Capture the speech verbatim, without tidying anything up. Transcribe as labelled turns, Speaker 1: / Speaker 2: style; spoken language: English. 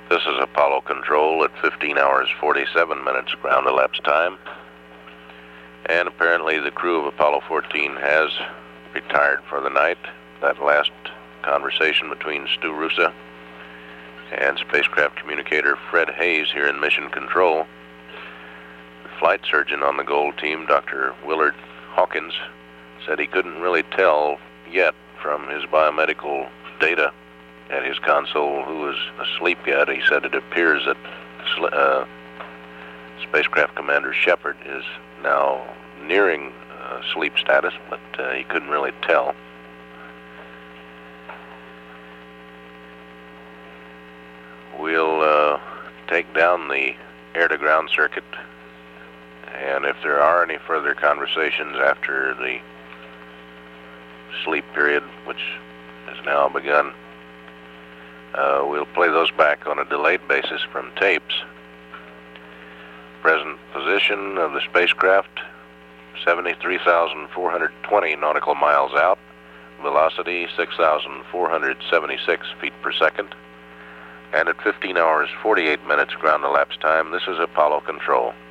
Speaker 1: This is Apollo Control at fifteen hours forty-seven minutes ground elapsed time. And apparently the crew of Apollo fourteen has retired for the night. That last conversation between Stu Roosa and spacecraft communicator Fred Hayes here in Mission Control. The flight surgeon on the Gold team, Doctor Willard Hawkins, said he couldn't really tell yet from his biomedical data at his console who was asleep yet. He said it appears that uh, spacecraft commander Shepard is now nearing uh, sleep status, but uh, he couldn't really tell. We'll uh, take down the air-to-ground circuit, and if there are any further conversations after the sleep period, which has now begun, uh, we'll play those back on a delayed basis from tapes. Present position of the spacecraft, seventy-three thousand four hundred twenty nautical miles out, velocity six thousand four hundred seventy-six feet per second, and at fifteen hours forty-eight minutes ground elapsed time, this is Apollo Control.